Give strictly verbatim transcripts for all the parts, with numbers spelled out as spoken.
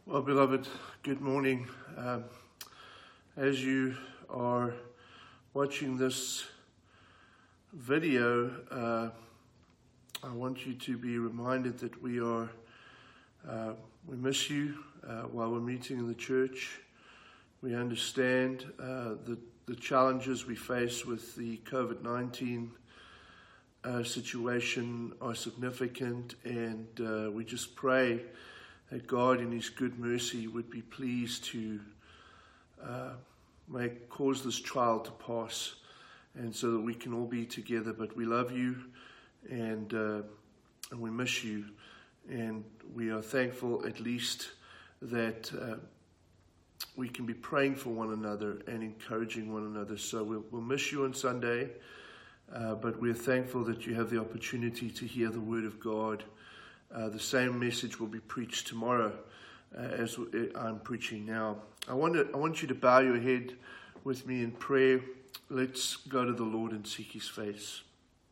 Well, beloved, good morning. Um, as you are watching this video, uh, I want you to be reminded that we are, uh, we miss you uh, while we're meeting in the church. We understand uh, the, the challenges we face with the covid nineteen uh, situation are significant, and uh, we just pray that God in His good mercy would be pleased to uh, make cause this trial to pass, and so that we can all be together. But we love you, and, uh, and we miss you, and we are thankful at least that uh, we can be praying for one another and encouraging one another. So we'll, we'll miss you on Sunday, uh, but we're thankful that you have the opportunity to hear the Word of God. Uh, the same message will be preached tomorrow uh, as I'm preaching now. I want, to, I want you to bow your head with me in prayer. Let's go to the Lord and seek His face.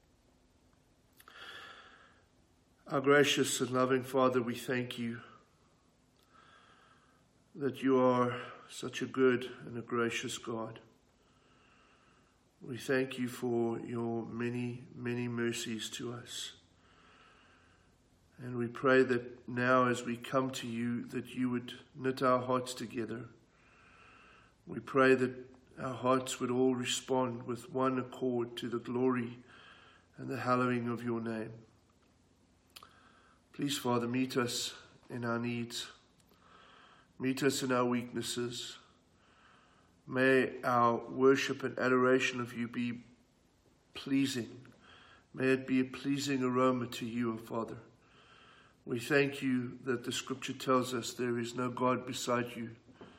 Our gracious and loving Father, we thank you that you are such a good and a gracious God. We thank you for your many, many mercies to us. And we pray that now as we come to you, that you would knit our hearts together. We pray that our hearts would all respond with one accord to the glory and the hallowing of your name. Please, Father, meet us in our needs. Meet us in our weaknesses. May our worship and adoration of you be pleasing. May it be a pleasing aroma to you, O Father. We thank you that the Scripture tells us there is no God beside you.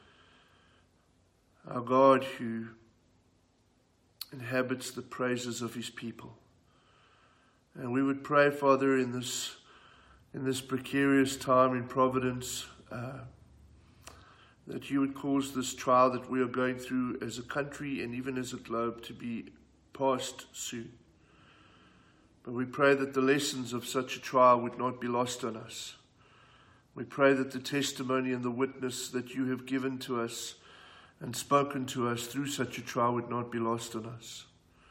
Our God who inhabits the praises of His people. And we would pray, Father, in this in this precarious time in Providence, uh, that you would cause this trial that we are going through as a country and even as a globe to be past soon. But we pray that the lessons of such a trial would not be lost on us. We pray that the testimony and the witness that you have given to us and spoken to us through such a trial would not be lost on us.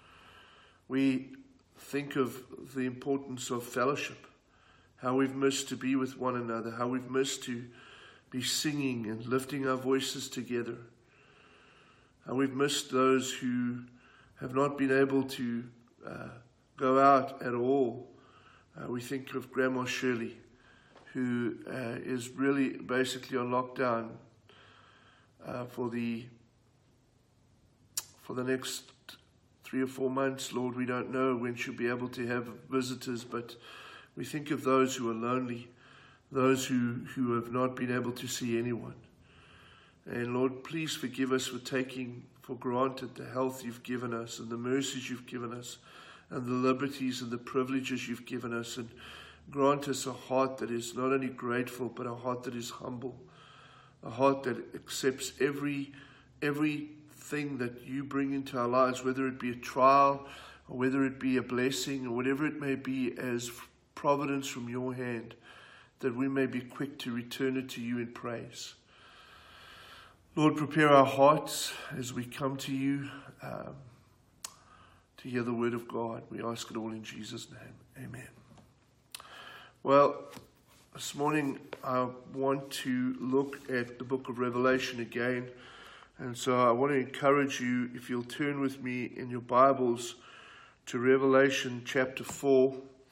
We think of the importance of fellowship, how we've missed to be with one another, how we've missed to be singing and lifting our voices together, how we've missed those who have not been able to uh, go out at all. Uh, we think of Grandma Shirley, who uh, is really basically on lockdown uh, for the for the next three or four months. Lord, we don't know when she'll be able to have visitors, but we think of those who are lonely, those who, who have not been able to see anyone. And Lord, please forgive us for taking for granted the health you've given us and the mercies you've given us, and the liberties and the privileges you've given us, and grant us a heart that is not only grateful, but a heart that is humble, a heart that accepts every everything that you bring into our lives, whether it be a trial, or whether it be a blessing, or whatever it may be, as providence from your hand, that we may be quick to return it to you in praise. Lord, prepare our hearts as we come to you, um, to hear the word of God. We ask it all in Jesus' name. Amen. Well, this morning I want to look at the book of Revelation again. And so I want to encourage you, if you'll turn with me in your Bibles to Revelation chapter four.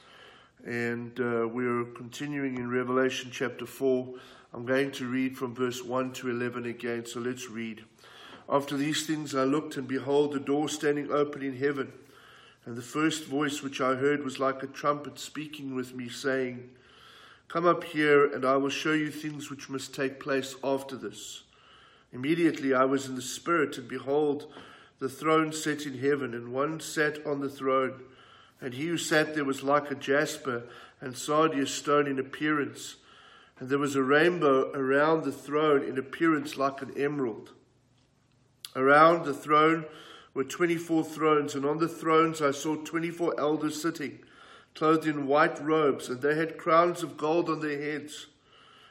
And uh, we're continuing in Revelation chapter four. I'm going to read from verse one to eleven again. So let's read. After these things I looked, and behold, the door standing open in heaven. And the first voice which I heard was like a trumpet speaking with me, saying, Come up here, and I will show you things which must take place after this. Immediately I was in the Spirit, and behold, the throne set in heaven, and one sat on the throne. And he who sat there was like a jasper and sardius stone in appearance. And there was a rainbow around the throne in appearance like an emerald. Around the throne were twenty-four thrones, and on the thrones I saw twenty-four elders sitting, clothed in white robes, and they had crowns of gold on their heads.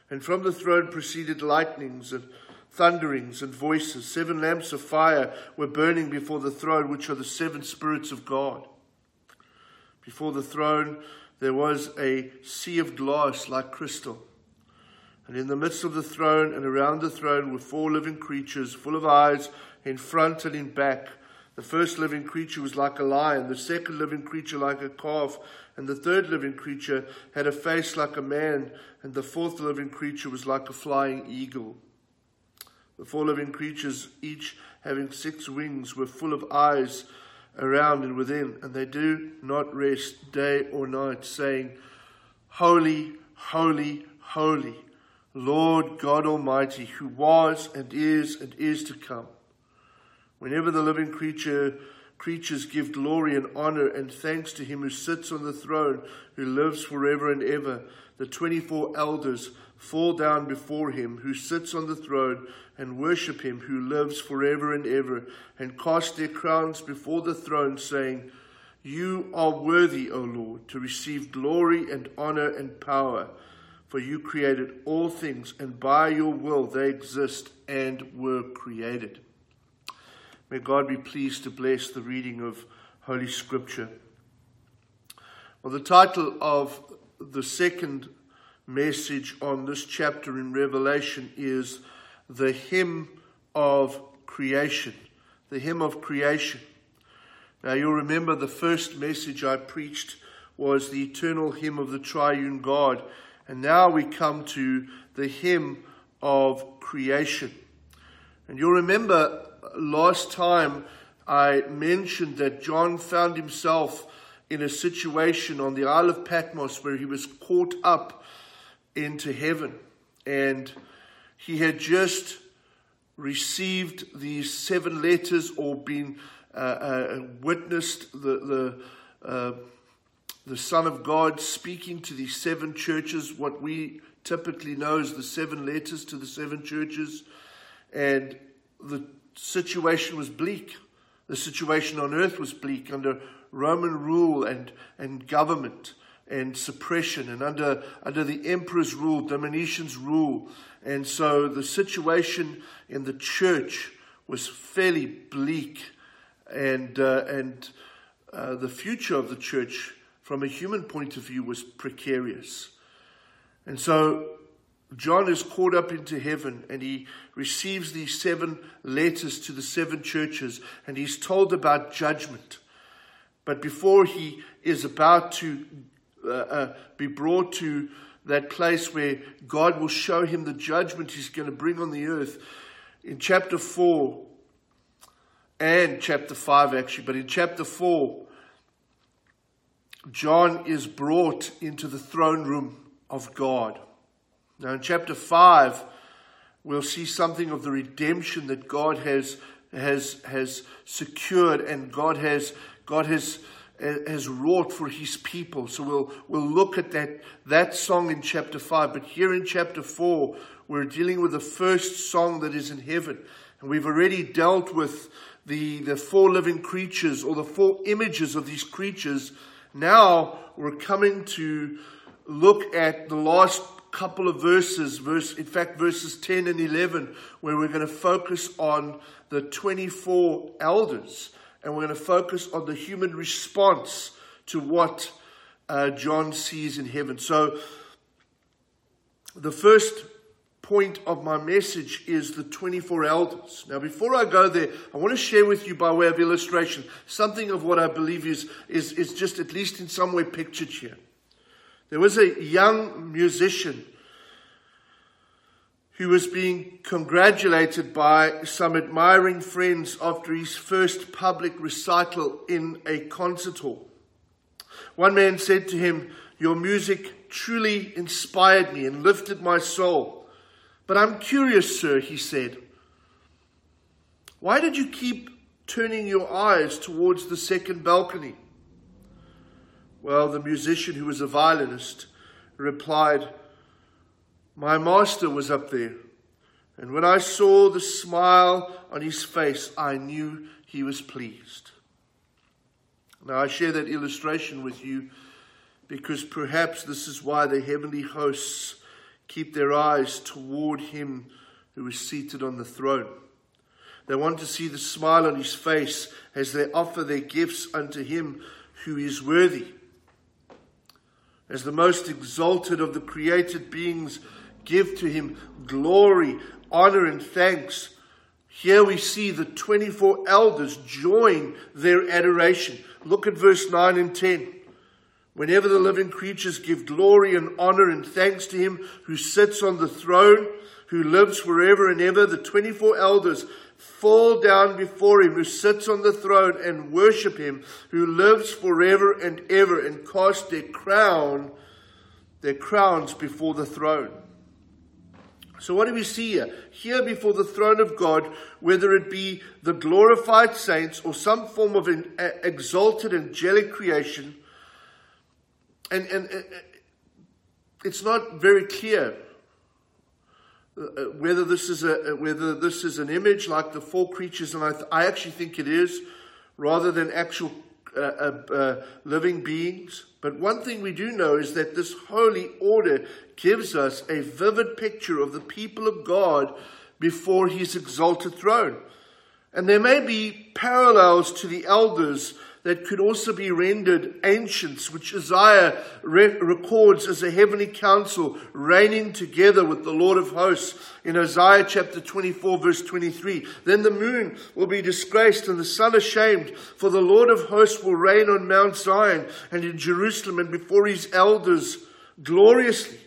And from the throne proceeded lightnings and thunderings and voices. Seven lamps of fire were burning before the throne, which are the seven spirits of God. Before the throne there was a sea of glass like crystal. And in the midst of the throne and around the throne were four living creatures, full of eyes in front and in back. The first living creature was like a lion, the second living creature like a calf, and the third living creature had a face like a man, and the fourth living creature was like a flying eagle. The four living creatures, each having six wings, were full of eyes around and within, and they do not rest day or night, saying, Holy, holy, holy, Lord God Almighty, who was and is and is to come. Whenever the living creature creatures give glory and honor and thanks to him who sits on the throne, who lives forever and ever, the twenty-four elders fall down before him who sits on the throne and worship him who lives forever and ever, and cast their crowns before the throne, saying, You are worthy, O Lord, to receive glory and honor and power, for you created all things, and by your will they exist and were created. May God be pleased to bless the reading of Holy Scripture. Well, the title of the second message on this chapter in Revelation is The Hymn of Creation. The Hymn of Creation. Now, you'll remember the first message I preached was the eternal hymn of the triune God. And now we come to the hymn of creation. And you'll remember last time I mentioned that John found himself in a situation on the Isle of Patmos where he was caught up into heaven. And he had just received these seven letters or been uh, uh, witnessed the, the, uh, the Son of God speaking to these seven churches, what we typically know as the seven letters to the seven churches. And the situation was bleak. The situation on earth was bleak under Roman rule and, and government and suppression, and under, under the emperor's rule, Domitian's rule. And so the situation in the church was fairly bleak, and, uh, and uh, the future of the church from a human point of view was precarious. And so John is caught up into heaven, and he receives these seven letters to the seven churches, and he's told about judgment. But before he is about to uh, uh, be brought to that place where God will show him the judgment he's going to bring on the earth, in chapter four and chapter five actually, but in chapter four, John is brought into the throne room of God. Now in chapter five, we'll see something of the redemption that God has has has secured, and God has God has has wrought for his people. So we'll we'll look at that that song in chapter five. But here in chapter four, we're dealing with the first song that is in heaven. And we've already dealt with the, the four living creatures, or the four images of these creatures. Now we're coming to look at the last couple of verses, verse, in fact, verses ten and eleven, where we're going to focus on the twenty-four elders, and we're going to focus on the human response to what uh, John sees in heaven. So the first point of my message is the twenty-four elders. Now, before I go there, I want to share with you by way of illustration something of what I believe is, is, is just at least in some way pictured here. There was a young musician who was being congratulated by some admiring friends after his first public recital in a concert hall. One man said to him, "Your music truly inspired me and lifted my soul. But I'm curious, sir," he said, "why did you keep turning your eyes towards the second balcony?" Well, the musician, who was a violinist, replied, "My master was up there, and when I saw the smile on his face, I knew he was pleased." Now, I share that illustration with you because perhaps this is why the heavenly hosts keep their eyes toward him who is seated on the throne. They want to see the smile on his face as they offer their gifts unto him who is worthy. As the most exalted of the created beings give to him glory, honor, and thanks, here we see the twenty-four elders join their adoration. Look at verse nine and ten. Whenever the living creatures give glory and honor and thanks to him who sits on the throne, who lives forever and ever, the twenty-four elders fall down before him who sits on the throne and worship him who lives forever and ever, and cast their crown, their crowns before the throne. So what do we see here? Here before the throne of God, whether it be the glorified saints or some form of an exalted angelic creation, and, and, and it's not very clear uh, whether this is a whether this is an image like the four creatures, and I, th- I actually think it is, rather than actual uh, uh, uh, living beings. But one thing we do know is that this holy order gives us a vivid picture of the people of God before his exalted throne. And there may be parallels to the elders that could also be rendered ancients, which Isaiah re- records as a heavenly council reigning together with the Lord of hosts in Isaiah chapter twenty-four, verse twenty-three. Then the moon will be disgraced and the sun ashamed, for the Lord of hosts will reign on Mount Zion and in Jerusalem and before his elders gloriously.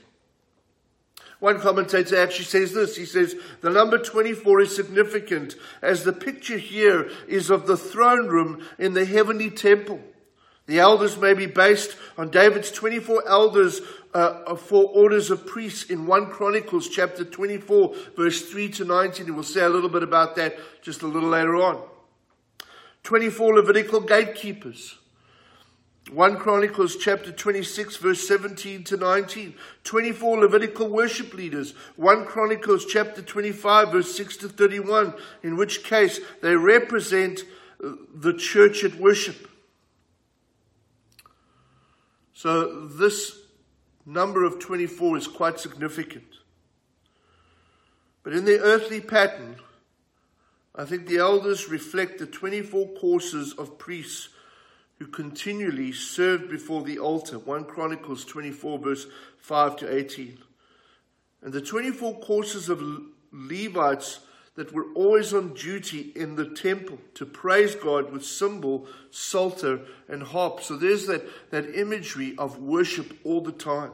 One commentator actually says this. He says, the number twenty-four is significant as the picture here is of the throne room in the heavenly temple. The elders may be based on David's twenty-four elders, uh, four orders of priests in First Chronicles chapter twenty-four, verse three to nineteen. And we'll say a little bit about that just a little later on. twenty-four Levitical gatekeepers. First Chronicles chapter twenty-six, verse seventeen to nineteen. twenty-four Levitical worship leaders. First Chronicles chapter twenty-five, verse six to thirty-one, in which case they represent the church at worship. So this number of twenty-four is quite significant. But in their earthly pattern, I think the elders reflect the twenty-four courses of priests who continually served before the altar. First Chronicles twenty-four, verse five to eighteen. And the twenty-four courses of Levites that were always on duty in the temple to praise God with cymbal, psalter, and harp. So there's that, that imagery of worship all the time.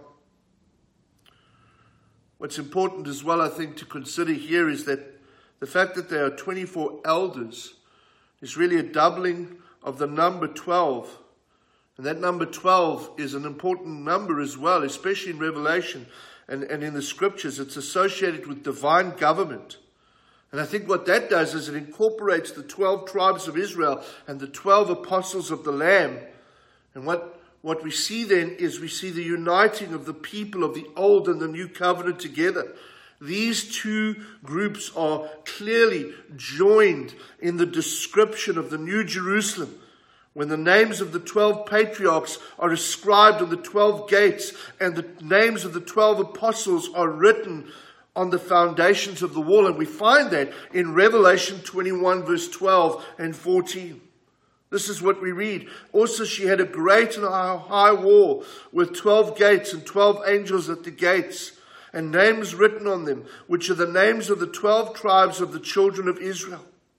What's important as well, I think, to consider here is that the fact that there are twenty-four elders is really a doubling of the number twelve. And that number twelve is an important number as well, especially in Revelation and, and in the scriptures. It's associated with divine government. And I think what that does is it incorporates the twelve tribes of Israel and the twelve apostles of the Lamb. And what, what we see then is we see the uniting of the people of the old and the new covenant together. These two groups are clearly joined in the description of the New Jerusalem, when the names of the twelve patriarchs are inscribed on the twelve gates and the names of the twelve apostles are written on the foundations of the wall. And we find that in Revelation twenty-one, verse twelve and fourteen. This is what we read. Also she had a great and high wall with twelve gates and twelve angels at the gates, and names written on them, which are the names of the twelve tribes of the children of Israel.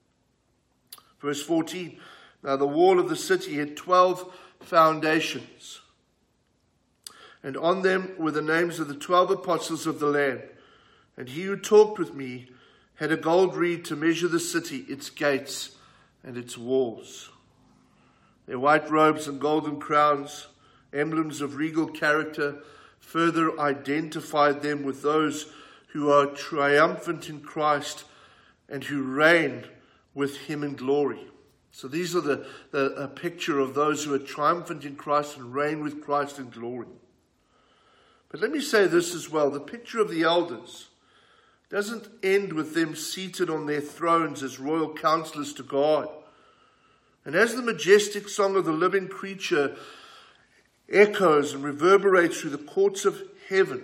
Verse fourteen. Now the wall of the city had twelve foundations, and on them were the names of the twelve apostles of the Lamb. And he who talked with me had a gold reed to measure the city, its gates, and its walls. Their white robes and golden crowns, emblems of regal character, further identified them with those who are triumphant in Christ and who reign with him in glory. So these are the, the a picture of those who are triumphant in Christ and reign with Christ in glory. But let me say this as well. The picture of the elders doesn't end with them seated on their thrones as royal counselors to God. And as the majestic song of the living creature echoes and reverberates through the courts of heaven,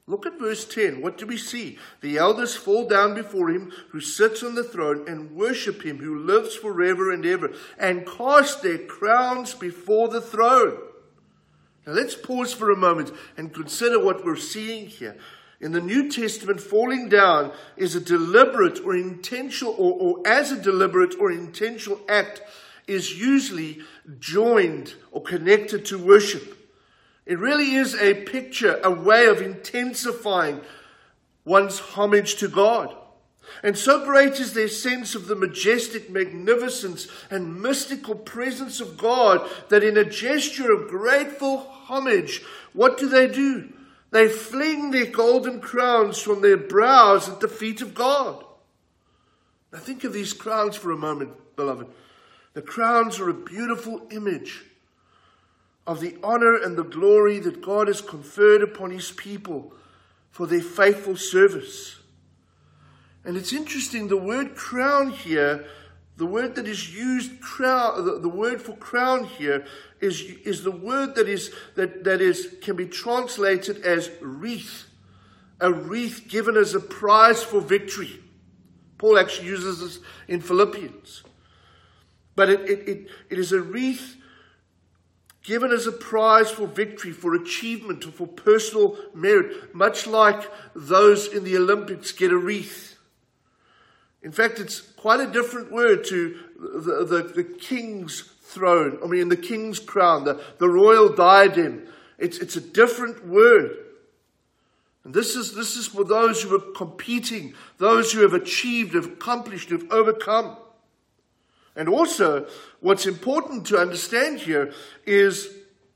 Look at verse ten. What do we see? The elders fall down before him who sits on the throne and worship him who lives forever and ever, and cast their crowns before the throne. Now let's pause for a moment and consider what we're seeing here. In the New Testament, falling down is a deliberate or intentional, or, or as a deliberate or intentional act, is usually joined or connected to worship. It really is a picture, a way of intensifying one's homage to God. And so great is their sense of the majestic magnificence and mystical presence of God that in a gesture of grateful homage, what do they do? They fling their golden crowns from their brows at the feet of God. Now think of these crowns for a moment, beloved. The crowns are a beautiful image of the honor and the glory that God has conferred upon his people for their faithful service. And it's interesting, the word crown here, the word that is used, crown, the, the word for crown here is, is the word that is that, that is can be translated as wreath. A wreath given as a prize for victory. Paul actually uses this in Philippians. But it, it, it, it is a wreath given as a prize for victory, for achievement, or for personal merit, much like those in the Olympics get a wreath. In fact, it's quite a different word to the, the, the king's throne, I mean the king's crown, the, the royal diadem. It's, it's a different word. And this is, this is for those who are competing, those who have achieved, have accomplished, have overcome. And also, what's important to understand here is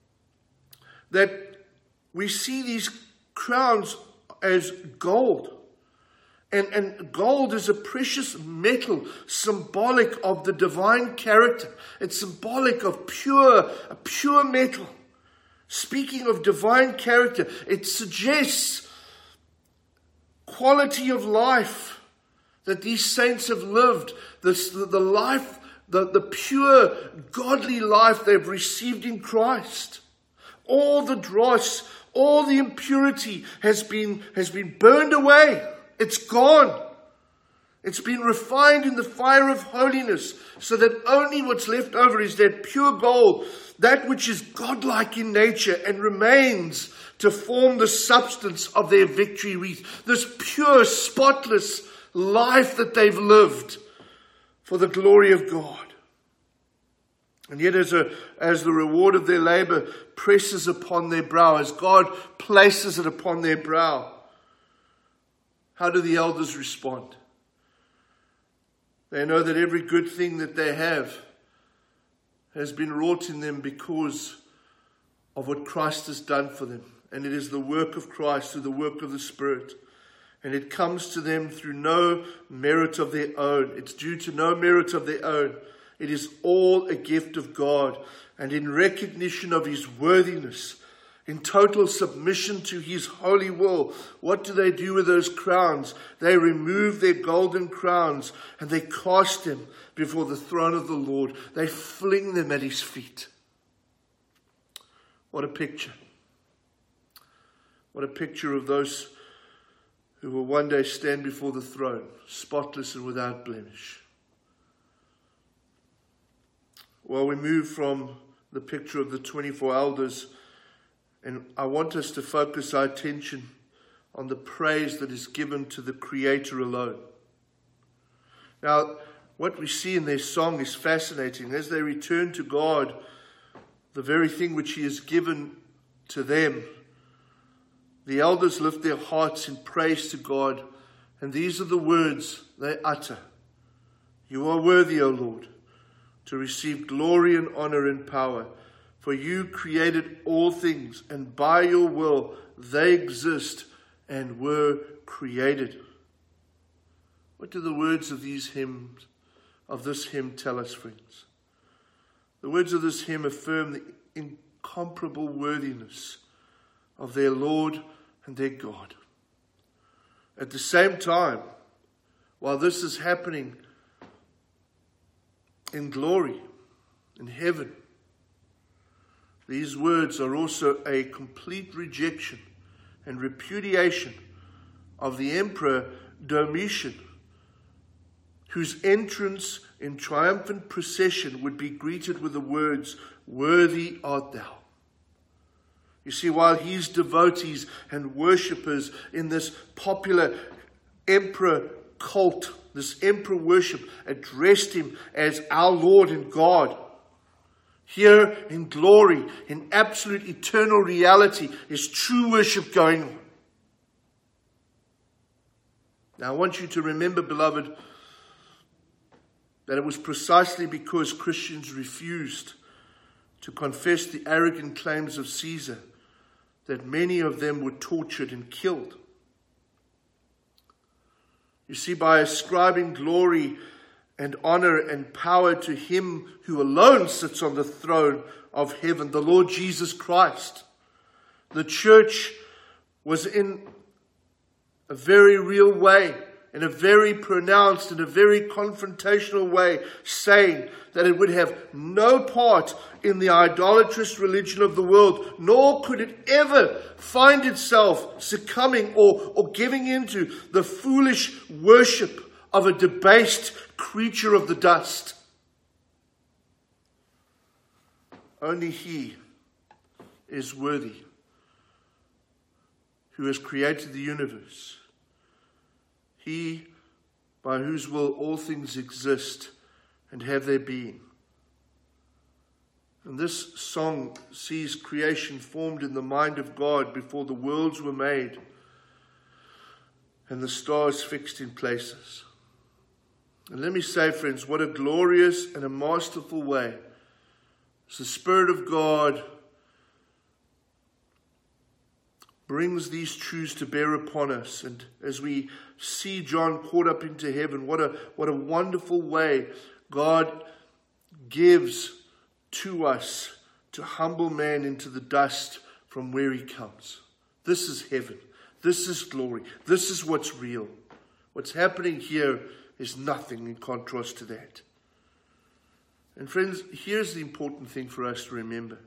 that we see these crowns as gold. And, and gold is a precious metal, symbolic of the divine character. It's symbolic of pure, a pure metal. Speaking of divine character, it suggests quality of life that these saints have lived, this, the, the life The, the pure, godly life they've received in Christ. All the dross, all the impurity has been, has been burned away. It's gone. It's been refined in the fire of holiness so that only what's left over is that pure gold, that which is godlike in nature and remains to form the substance of their victory wreath. This pure, spotless life that they've lived for the glory of God. And yet as, a, as the reward of their labor presses upon their brow, as God places it upon their brow, how do the elders respond? They know that every good thing that they have has been wrought in them because of what Christ has done for them. And it is the work of Christ through the work of the Spirit. And it comes to them through no merit of their own. It's due to no merit of their own. It is all a gift of God. And in recognition of his worthiness, in total submission to his holy will, what do they do with those crowns? They remove their golden crowns and they cast them before the throne of the Lord. They fling them at his feet. What a picture. What a picture of those who will one day stand before the throne, spotless and without blemish. Well, we move from the picture of the twenty-four elders, and I want us to focus our attention on the praise that is given to the Creator alone. Now, what we see in their song is fascinating. As they return to God, the very thing which he has given to them, the elders lift their hearts in praise to God, and these are the words they utter. You are worthy, O Lord, to receive glory and honor and power, for you created all things, and by your will they exist and were created. What do the words of these hymns, of this hymn tell us, friends? The words of this hymn affirm the incomparable worthiness of their Lord and their God. At the same time, while this is happening in glory, in heaven, these words are also a complete rejection and repudiation of the Emperor Domitian, whose entrance in triumphant procession would be greeted with the words, "Worthy art thou." You see, while his devotees and worshippers in this popular emperor cult, this emperor worship, addressed him as our Lord and God, here in glory, in absolute eternal reality, is true worship going on. Now, I want you to remember, beloved, that it was precisely because Christians refused to confess the arrogant claims of Caesar that many of them were tortured and killed. You see, by ascribing glory and honor and power to him who alone sits on the throne of heaven, the Lord Jesus Christ, the church was in a very real way, in a very pronounced, in a very confrontational way, saying that it would have no part in the idolatrous religion of the world, nor could it ever find itself succumbing or, or giving into the foolish worship of a debased creature of the dust. Only he is worthy who has created the universe. He by whose will all things exist and have their being. And this song sees creation formed in the mind of God before the worlds were made and the stars fixed in places. And let me say, friends, what a glorious and a masterful way as the Spirit of God brings these truths to bear upon us. And as we see John caught up into heaven, what a, what a wonderful way God gives to us to humble man into the dust from where he comes. This is heaven. This is glory. This is what's real. What's happening here is nothing in contrast to that. And friends, here's the important thing for us to remember.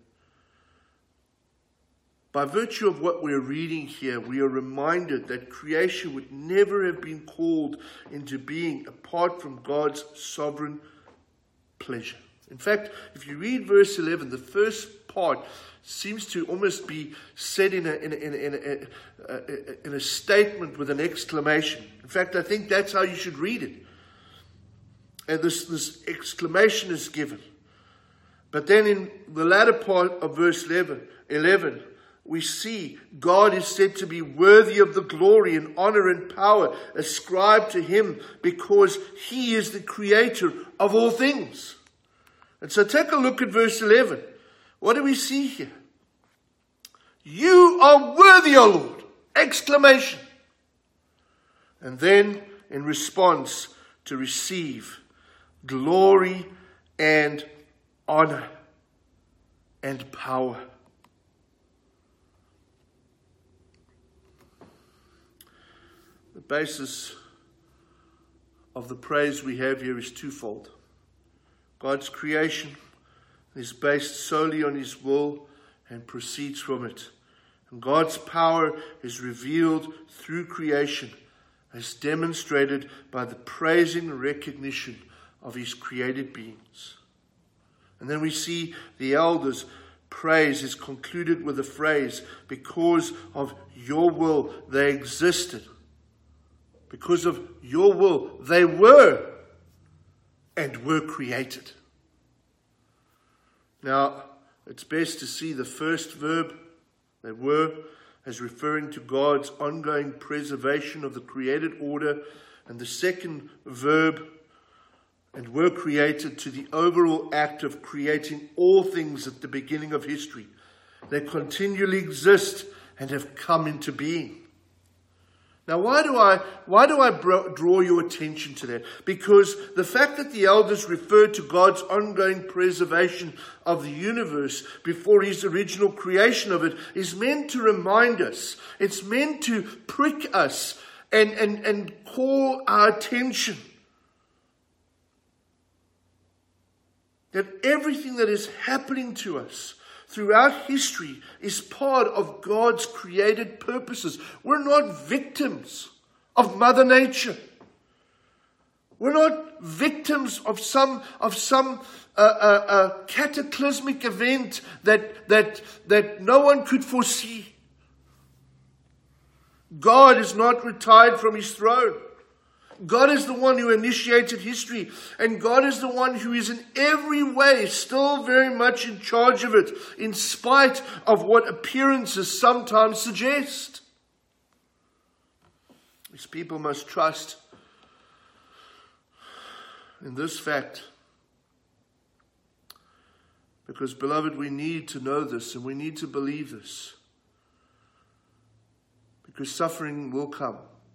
By virtue of what we're reading here, we are reminded that creation would never have been called into being apart from God's sovereign pleasure. In fact, if you read verse eleven, the first part seems to almost be said in a, in a, in a, in a, a, in a statement with an exclamation. In fact, I think that's how you should read it. And this, this exclamation is given. But then in the latter part of verse eleven, eleven, we see God is said to be worthy of the glory and honor and power ascribed to him because he is the creator of all things. And so take a look at verse eleven. What do we see here? You are worthy, O Lord! Exclamation. And then in response to receive glory and honor and power. The basis of the praise we have here is twofold. God's creation is based solely on his will and proceeds from it. And God's power is revealed through creation as demonstrated by the praising recognition of his created beings. And then we see the elders' praise is concluded with the phrase, because of your will they existed. Because of your will, they were and were created. Now, it's best to see the first verb, they were, as referring to God's ongoing preservation of the created order, and the second verb, and were created, to the overall act of creating all things at the beginning of history. They continually exist and have come into being. Now, why do I why do I bro- draw your attention to that? Because the fact that the elders referred to God's ongoing preservation of the universe before his original creation of it is meant to remind us. It's meant to prick us and, and, and call our attention that everything that is happening to us throughout history is part of God's created purposes. We're not victims of Mother Nature. We're not victims of some of some uh, uh, uh, cataclysmic event that that that no one could foresee. God is not retired from his throne. God is the one who initiated history, and God is the one who is in every way still very much in charge of it, in spite of what appearances sometimes suggest. These people must trust in this fact, because, beloved, we need to know this and we need to believe this, because suffering will come.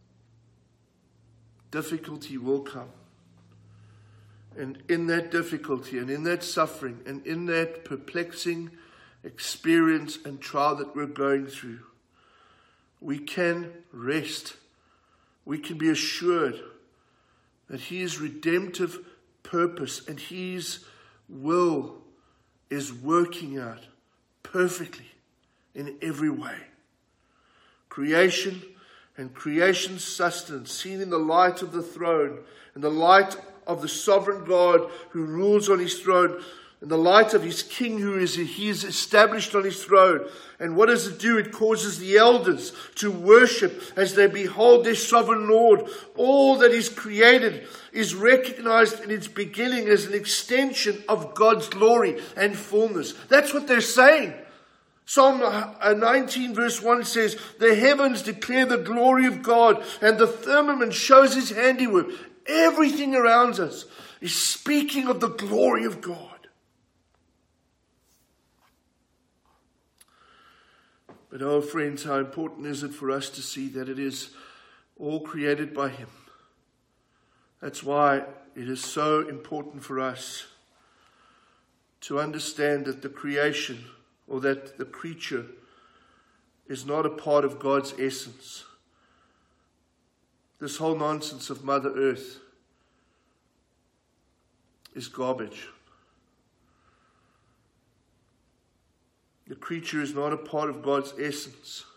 Difficulty will come. And in that difficulty and in that suffering and in that perplexing experience and trial that we're going through, we can rest. We can be assured that his redemptive purpose and his will is working out perfectly in every way. Creation and creation's sustenance, seen in the light of the throne, in the light of the sovereign God who rules on his throne, in the light of his king who is he is established on his throne. And what does it do? It causes the elders to worship as they behold their sovereign Lord. All that is created is recognized in its beginning as an extension of God's glory and fullness. That's what they're saying. Psalm nineteen verse one says, the heavens declare the glory of God, and the firmament shows his handiwork. Everything around us is speaking of the glory of God. But oh friends, how important is it for us to see that it is all created by him. That's why it is so important for us to understand that the creation, or that the creature, is not a part of God's essence. This whole nonsense of Mother Earth is garbage. The creature is not a part of God's essence.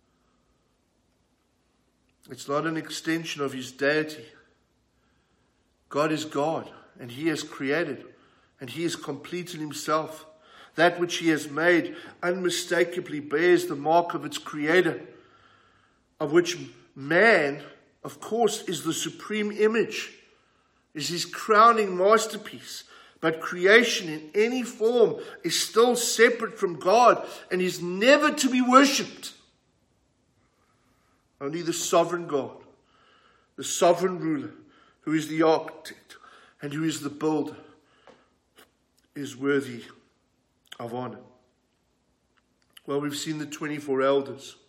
It's not an extension of his deity. God is God, and he has created, and he is complete in himself. That which he has made unmistakably bears the mark of its creator, of which man, of course, is the supreme image, is his crowning masterpiece. But creation in any form is still separate from God and is never to be worshipped. Only the sovereign God, the sovereign ruler, who is the architect and who is the builder, is worthy of honor. Well, we've seen the twenty-four elders.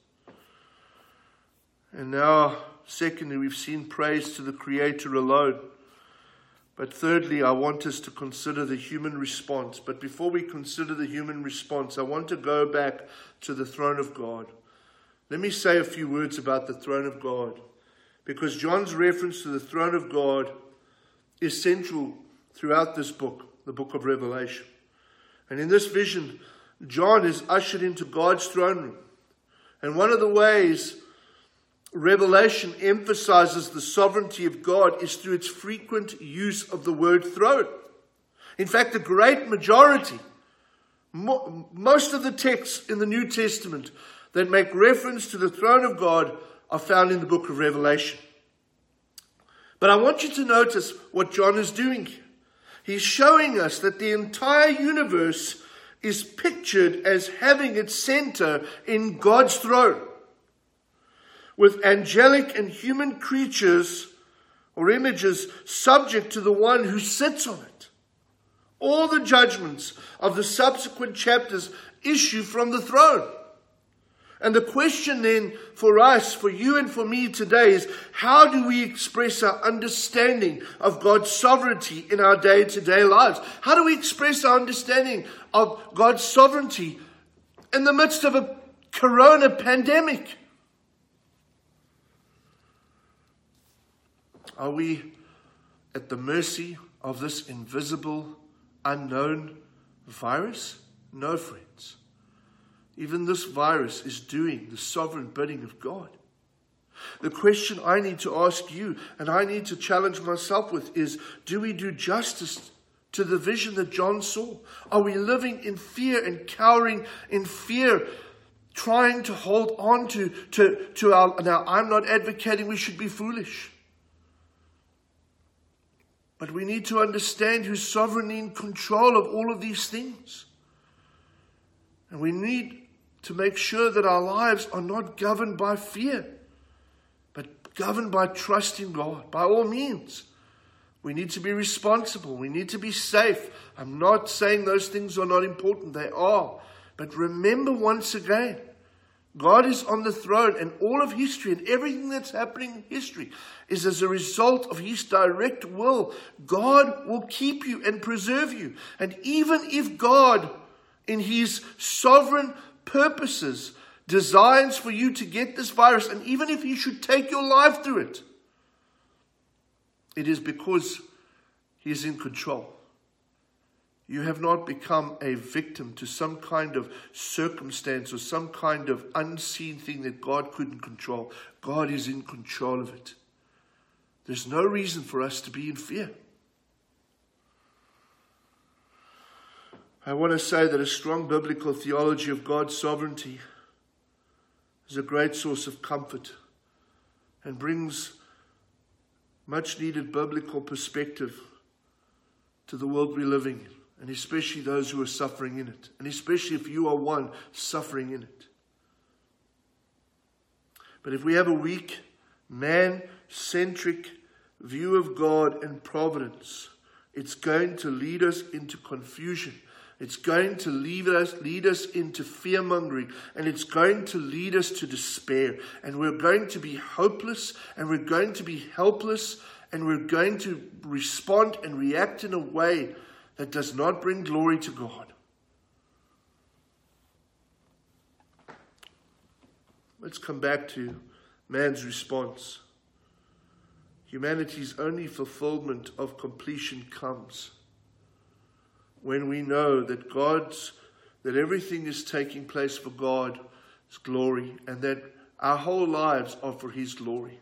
And now, secondly, we've seen praise to the Creator alone. But thirdly, I want us to consider the human response. But before we consider the human response, I want to go back to the throne of God. Let me say a few words about the throne of God, because John's reference to the throne of God is central throughout this book, the book of Revelation. And in this vision, John is ushered into God's throne room. And one of the ways Revelation emphasizes the sovereignty of God is through its frequent use of the word throne. In fact, the great majority, mo- most of the texts in the New Testament that make reference to the throne of God are found in the book of Revelation. But I want you to notice what John is doing here. He's showing us that the entire universe is pictured as having its center in God's throne, with angelic and human creatures or images subject to the one who sits on it. All the judgments of the subsequent chapters issue from the throne. And the question then for us, for you and for me today, is how do we express our understanding of God's sovereignty in our day-to-day lives? How do we express our understanding of God's sovereignty in the midst of a corona pandemic? Are we at the mercy of this invisible, unknown virus? No, friends. Even this virus is doing the sovereign bidding of God. The question I need to ask you, and I need to challenge myself with, is, do we do justice to the vision that John saw? Are we living in fear and cowering in fear, trying to hold on to, to, to our... Now, I'm not advocating we should be foolish. But we need to understand who's sovereignly in control of all of these things. And we need to make sure that our lives are not governed by fear, but governed by trust in God. By all means, we need to be responsible. We need to be safe. I'm not saying those things are not important. They are. But remember once again, God is on the throne, and all of history and everything that's happening in history is as a result of His direct will. God will keep you and preserve you. And even if God, in His sovereign purposes, designs for you to get this virus, and even if He should take your life through it, it is because He is in control. You have not become a victim to some kind of circumstance or some kind of unseen thing that God couldn't control. God is in control of it. There's no reason for us to be in fear. I want to say that a strong biblical theology of God's sovereignty is a great source of comfort and brings much needed biblical perspective to the world we're living in. And especially those who are suffering in it. And especially if you are one suffering in it. But if we have a weak, man-centric view of God and providence, it's going to lead us into confusion. It's going to lead us, lead us into fear-mongering. And it's going to lead us to despair. And we're going to be hopeless. And we're going to be helpless. And we're going to respond and react in a way that does not bring glory to God. Let's come back to man's response. Humanity's only fulfillment of completion comes when we know that God's, that everything is taking place for God's glory, and that our whole lives are for His glory.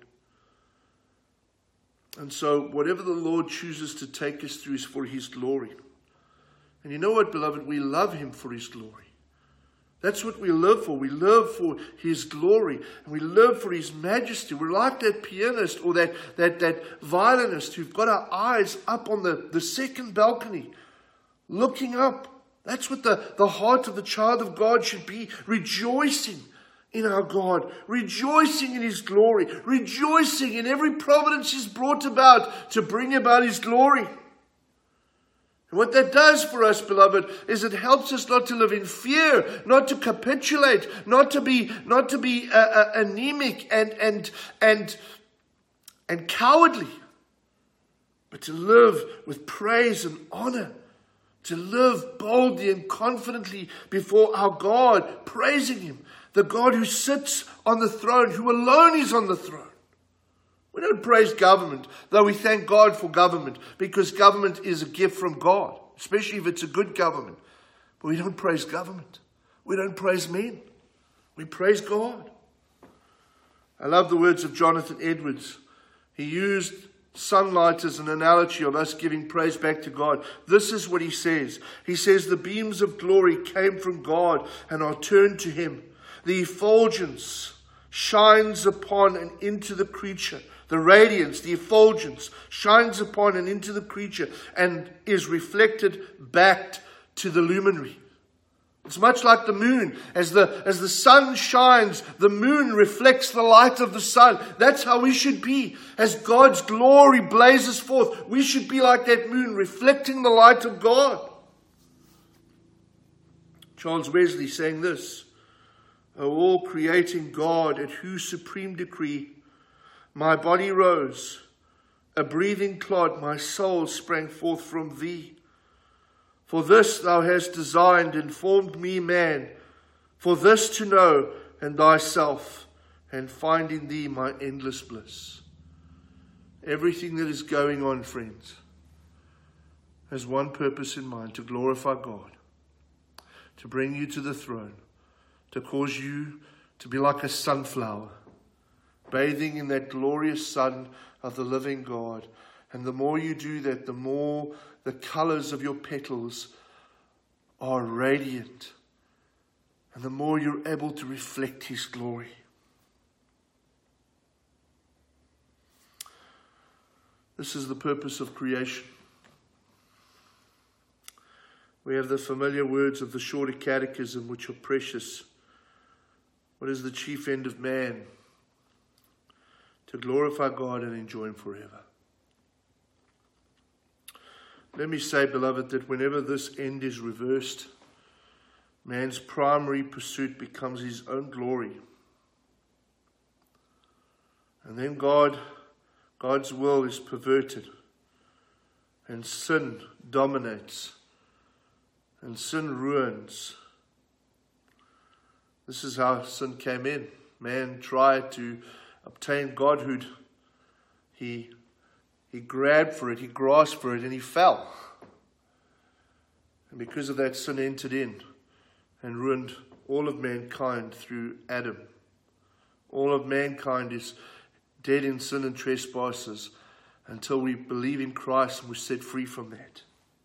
And so whatever the Lord chooses to take us through is for His glory. And you know what, beloved? We love Him for His glory. That's what we live for. We live for His glory. And we live for His majesty. We're like that pianist or that, that, that violinist who've got our eyes up on the, the second balcony, looking up. That's what the, the heart of the child of God should be, rejoicing in our God, rejoicing in His glory, rejoicing in every providence He's brought about to bring about His glory. And what that does for us, beloved, is it helps us not to live in fear, not to capitulate, not to be, not to be uh, uh, anemic and and and and cowardly, but to live with praise and honor, to live boldly and confidently before our God, praising Him, the God who sits on the throne, who alone is on the throne. We don't praise government, though we thank God for government, because government is a gift from God, especially if it's a good government. But we don't praise government. We don't praise men. We praise God. I love the words of Jonathan Edwards. He used sunlight as an analogy of us giving praise back to God. This is what he says. He says, the beams of glory came from God and are turned to Him. The effulgence shines upon and into the creature. The radiance, the effulgence, shines upon and into the creature and is reflected back to the luminary. It's much like the moon. As the, as the sun shines, the moon reflects the light of the sun. That's how we should be. As God's glory blazes forth, we should be like that moon, reflecting the light of God. Charles Wesley saying this, O all creating God, at whose supreme decree my body rose, a breathing clod, my soul sprang forth from Thee. For this Thou hast designed and formed me man, for this to know and Thyself, and find in Thee my endless bliss. Everything that is going on, friends, has one purpose in mind, to glorify God, to bring you to the throne, to cause you to be like a sunflower, bathing in that glorious sun of the living God. And the more you do that, the more the colors of your petals are radiant, and the more you're able to reflect His glory. This is the purpose of creation. We have the familiar words of the Shorter Catechism, which are precious. What is the chief end of man? To glorify God and enjoy Him forever. Let me say, beloved, that whenever this end is reversed, man's primary pursuit becomes his own glory. And then God, God's will is perverted, and sin dominates, and sin ruins. This is how sin came in. Man tried to obtain godhood. He He grabbed for it, he grasped for it, and he fell. And because of that, sin entered in and ruined all of mankind through Adam. All of mankind is dead in sin and trespasses until we believe in Christ and we're set free from that.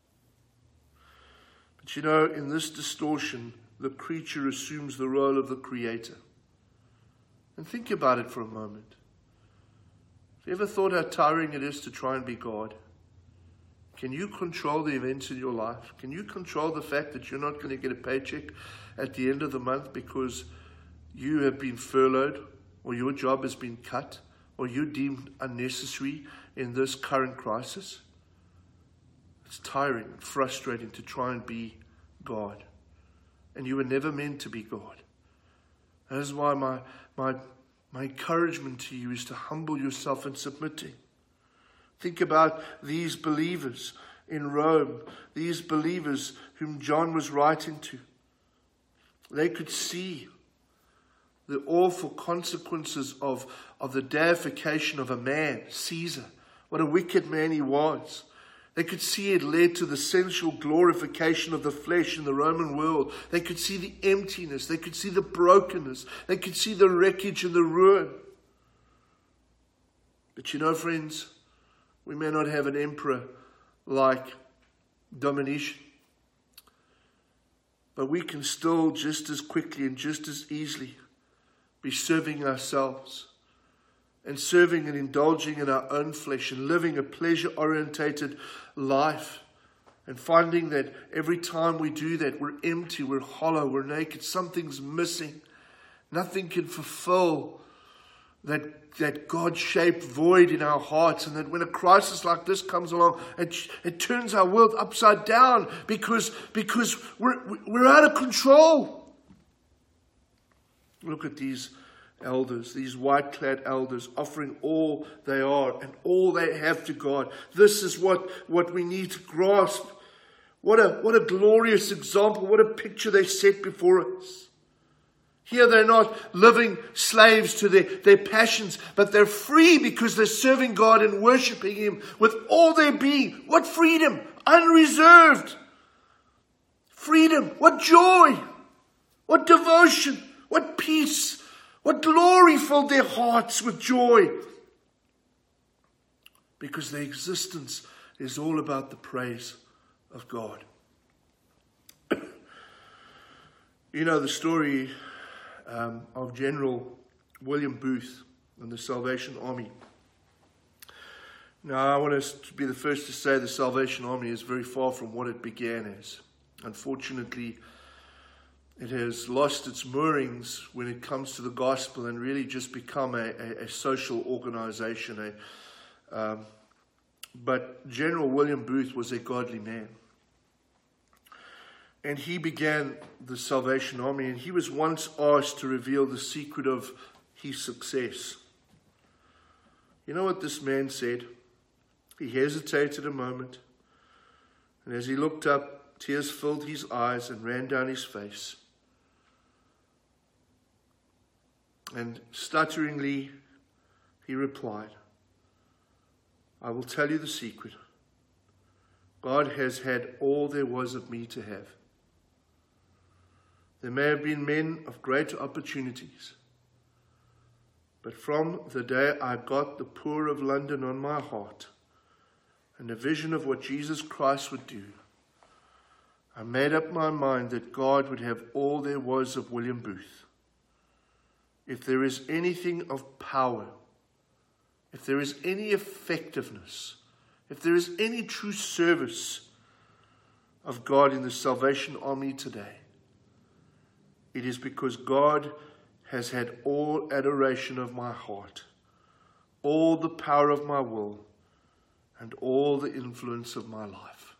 But you know, in this distortion, the creature assumes the role of the creator. And think about it for a moment. Have you ever thought how tiring it is to try and be God? Can you control the events in your life? Can you control the fact that you're not going to get a paycheck at the end of the month because you have been furloughed, or your job has been cut, or you're deemed unnecessary in this current crisis? It's tiring and frustrating to try and be God. And you were never meant to be God. That is why my my My encouragement to you is to humble yourself and submit to Him. Think about these believers in Rome, these believers whom John was writing to. They could see the awful consequences of, of the deification of a man, Caesar. What a wicked man he was. They could see it led to the sensual glorification of the flesh in the Roman world. They could see the emptiness. They could see the brokenness. They could see the wreckage and the ruin. But you know, friends, we may not have an emperor like Domitian, but we can still just as quickly and just as easily be serving ourselves and serving and indulging in our own flesh and living a pleasure-orientated life, and finding that every time we do that, we're empty, we're hollow, we're naked, something's missing. Nothing can fulfill that, that God-shaped void in our hearts, and that when a crisis like this comes along, it, it turns our world upside down because, because we're, we're out of control. Look at these elders, these white-clad elders, offering all they are and all they have to God. This is what, what we need to grasp. What a, what a glorious example, what a picture they set before us. Here they're not living slaves to their, their passions, but they're free because they're serving God and worshiping Him with all their being. What freedom! Unreserved freedom! What joy! What devotion! What peace! What glory filled their hearts with joy. Because their existence is all about the praise of God. You know the story um, of General William Booth and the Salvation Army. Now, I want us to be the first to say the Salvation Army is very far from what it began as. Unfortunately, it has lost its moorings when it comes to the gospel and really just become a, a, a social organization. A, um, but General William Booth was a godly man. And he began the Salvation Army, and he was once asked to reveal the secret of his success. You know what this man said? He hesitated a moment, and as he looked up, tears filled his eyes and ran down his face. And stutteringly, he replied, I will tell you the secret. God has had all there was of me to have. There may have been men of great opportunities, but from the day I got the Poor of London on my heart and a vision of what Jesus Christ would do, I made up my mind that God would have all there was of William Booth. If there is anything of power, if there is any effectiveness, if there is any true service of God in the Salvation Army today, it is because God has had all adoration of my heart, all the power of my will, and all the influence of my life.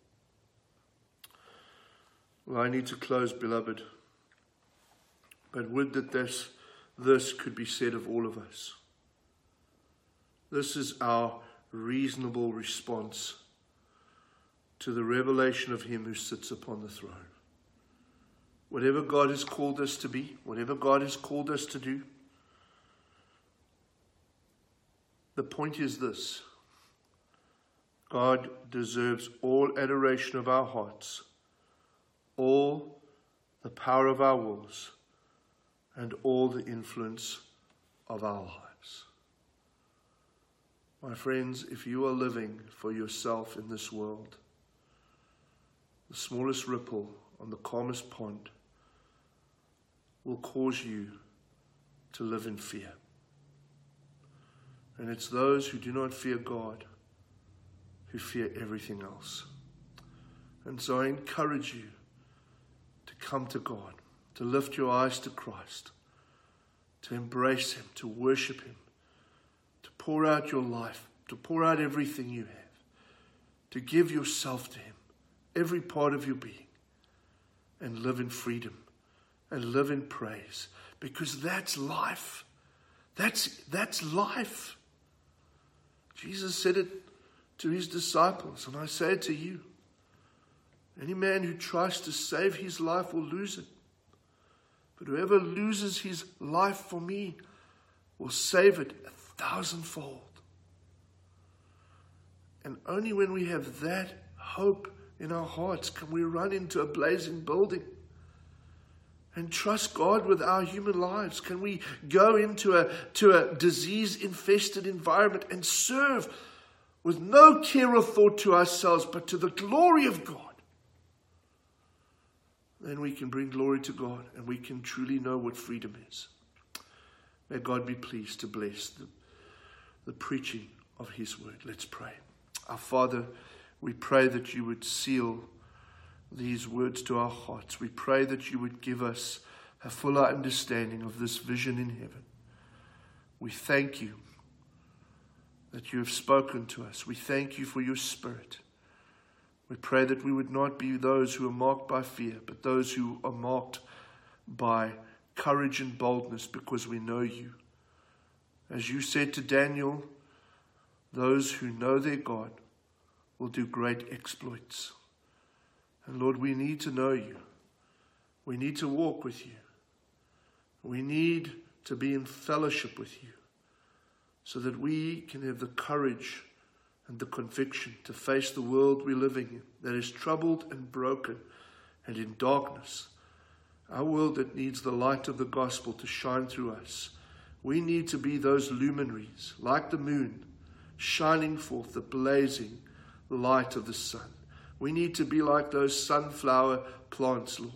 Well, I need to close, beloved, but would that this, this could be said of all of us. This is our reasonable response to the revelation of him who sits upon the throne. Whatever God has called us to be, whatever God has called us to do, the point is this: God deserves all adoration of our hearts, all the power of our wills, and all the influence of our lives. My friends, if you are living for yourself in this world, the smallest ripple on the calmest pond will cause you to live in fear. And it's those who do not fear God who fear everything else. And so I encourage you to come to God, to lift your eyes to Christ, to embrace him, to worship him, to pour out your life, to pour out everything you have, to give yourself to him, every part of your being, and live in freedom and live in praise, because that's life. That's, that's life. Jesus said it to his disciples, and I say it to you. Any man who tries to save his life will lose it. But whoever loses his life for me will save it a thousandfold. And only when we have that hope in our hearts can we run into a blazing building and trust God with our human lives. Can we go into a, to a disease-infested environment and serve with no care or thought to ourselves, but to the glory of God? Then we can bring glory to God, and we can truly know what freedom is. May God be pleased to bless the, the preaching of his word. Let's pray. Our Father, we pray that you would seal these words to our hearts. We pray that you would give us a fuller understanding of this vision in heaven. We thank you that you have spoken to us. We thank you for your Spirit. We pray that we would not be those who are marked by fear, but those who are marked by courage and boldness because we know you. As you said to Daniel, those who know their God will do great exploits. And Lord, we need to know you. We need to walk with you. We need to be in fellowship with you so that we can have the courage and the conviction to face the world we're living in that is troubled and broken and in darkness. Our world that needs the light of the gospel to shine through us. We need to be those luminaries, like the moon, shining forth the blazing light of the sun. We need to be like those sunflower plants, Lord.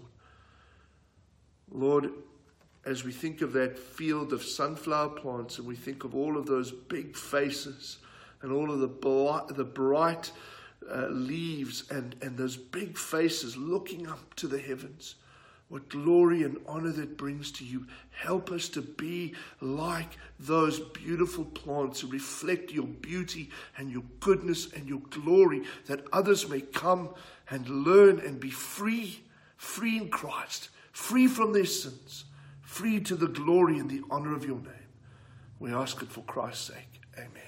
Lord, as we think of that field of sunflower plants and we think of all of those big faces and all of the bright, the bright uh, leaves and, and those big faces looking up to the heavens, what glory and honor that brings to you. Help us to be like those beautiful plants who reflect your beauty and your goodness and your glory, that others may come and learn and be free, free in Christ, free from their sins, free to the glory and the honor of your name. We ask it for Christ's sake. Amen.